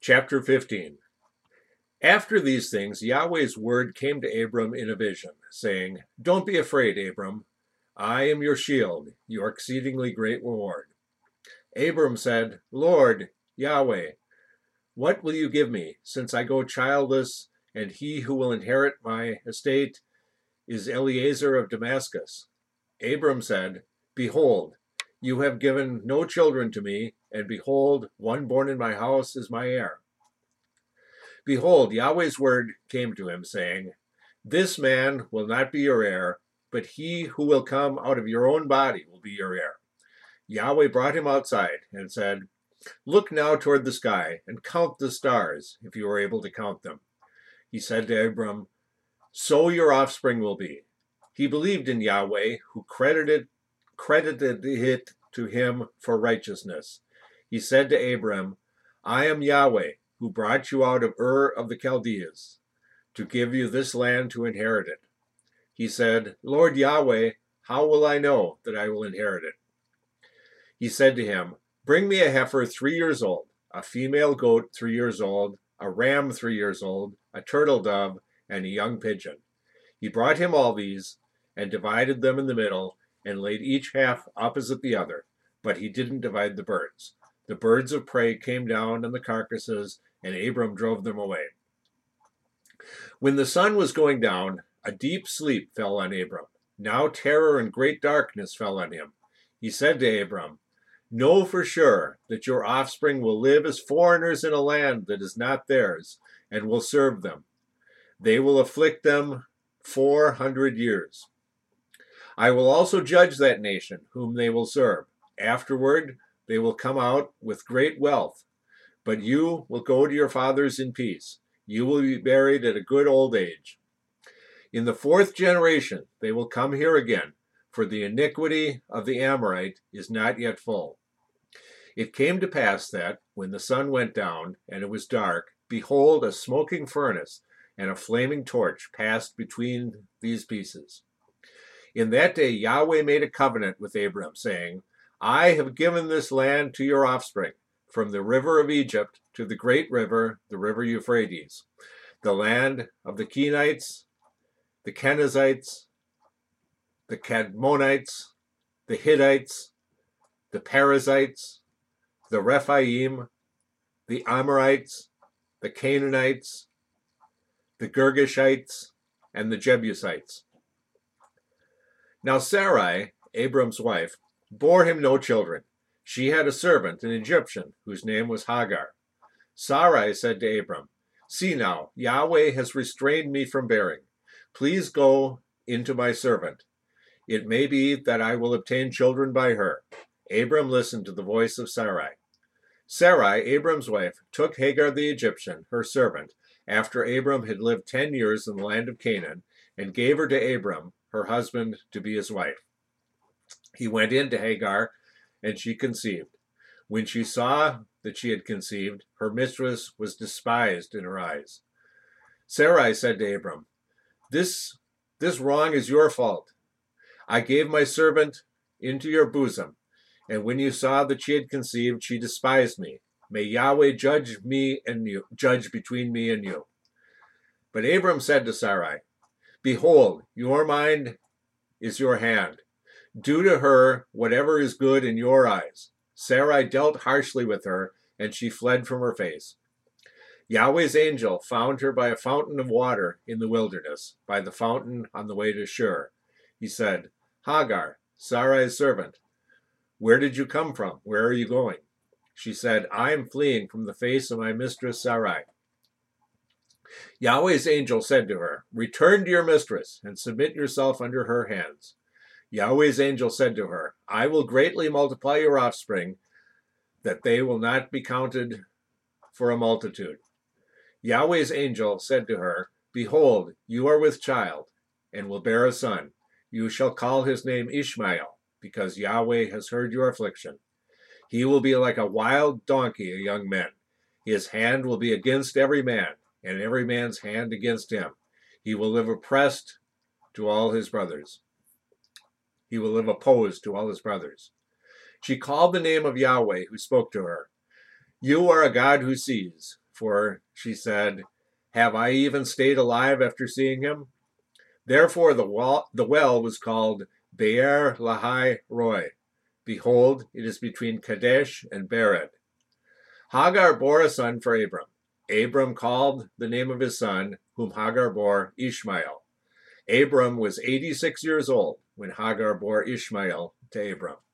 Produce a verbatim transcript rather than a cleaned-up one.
Chapter fifteen. After these things, Yahweh's word came to Abram in a vision, saying, Don't be afraid, Abram. I am your shield, your exceedingly great reward. Abram said, Lord, Yahweh, what will you give me, since I go childless, and he who will inherit my estate is Eliezer of Damascus? Abram said, Behold, you have given no children to me, and behold, one born in my house is my heir. Behold, Yahweh's word came to him, saying, This man will not be your heir, but he who will come out of your own body will be your heir. Yahweh brought him outside and said, Look now toward the sky and count the stars, if you are able to count them. He said to Abram, So your offspring will be. He believed in Yahweh, who credited, credited it to him for righteousness. He said to Abram, I am Yahweh, who brought you out of Ur of the Chaldeans, to give you this land to inherit it. He said, Lord Yahweh, how will I know that I will inherit it? He said to him, Bring me a heifer three years old, a female goat three years old, a ram three years old, a turtle dove, and a young pigeon. He brought him all these, and divided them in the middle, and laid each half opposite the other, but he didn't divide the birds. The birds of prey came down on the carcasses, and Abram drove them away. When the sun was going down, a deep sleep fell on Abram. Now terror and great darkness fell on him. He said to Abram, Know for sure that your offspring will live as foreigners in a land that is not theirs, and will serve them. They will afflict them four hundred years. I will also judge that nation whom they will serve. Afterward, they will come out with great wealth. But you will go to your fathers in peace. You will be buried at a good old age. In the fourth generation they will come here again, for the iniquity of the Amorite is not yet full. It came to pass that, when the sun went down, and it was dark, behold, a smoking furnace and a flaming torch passed between these pieces. In that day Yahweh made a covenant with Abram, saying, I have given this land to your offspring, from the river of Egypt to the great river, the river Euphrates, the land of the Kenites, the Kenizzites, the Cadmonites, the Hittites, the Perizzites, the Rephaim, the Amorites, the Canaanites, the Girgashites, and the Jebusites. Now Sarai, Abram's wife, bore him no children. She had a servant, an Egyptian, whose name was Hagar. Sarai said to Abram, See now, Yahweh has restrained me from bearing. Please go into my servant. It may be that I will obtain children by her. Abram listened to the voice of Sarai. Sarai, Abram's wife, took Hagar the Egyptian, her servant, after Abram had lived ten years in the land of Canaan, and gave her to Abram, her husband, to be his wife. He went in to Hagar, and she conceived. When she saw that she had conceived, her mistress was despised in her eyes. Sarai said to Abram, This, this wrong is your fault. I gave my servant into your bosom, and when you saw that she had conceived, she despised me. May Yahweh judge me and you, judge between me and you. But Abram said to Sarai, Behold, your mind is your hand. Do to her whatever is good in your eyes. Sarai dealt harshly with her, and she fled from her face. Yahweh's angel found her by a fountain of water in the wilderness, by the fountain on the way to Shur. He said, Hagar, Sarai's servant, where did you come from? Where are you going? She said, I am fleeing from the face of my mistress Sarai. Yahweh's angel said to her, Return to your mistress, and submit yourself under her hands. Yahweh's angel said to her, I will greatly multiply your offspring, that they will not be counted for a multitude. Yahweh's angel said to her, Behold, you are with child, and will bear a son. You shall call his name Ishmael, because Yahweh has heard your affliction. He will be like a wild donkey, a young man. His hand will be against every man, and every man's hand against him. He will live oppressed to all his brothers. He will live opposed to all his brothers. She called the name of Yahweh, who spoke to her. You are a God who sees. for she said, "Have I even stayed alive after seeing him?" Therefore the well, the well was called Be'er Lahai Roi. Behold, it is between Kadesh and Bered. Hagar bore a son for Abram. Abram called the name of his son, whom Hagar bore, Ishmael. Abram was eighty-six years old when Hagar bore Ishmael to Abram.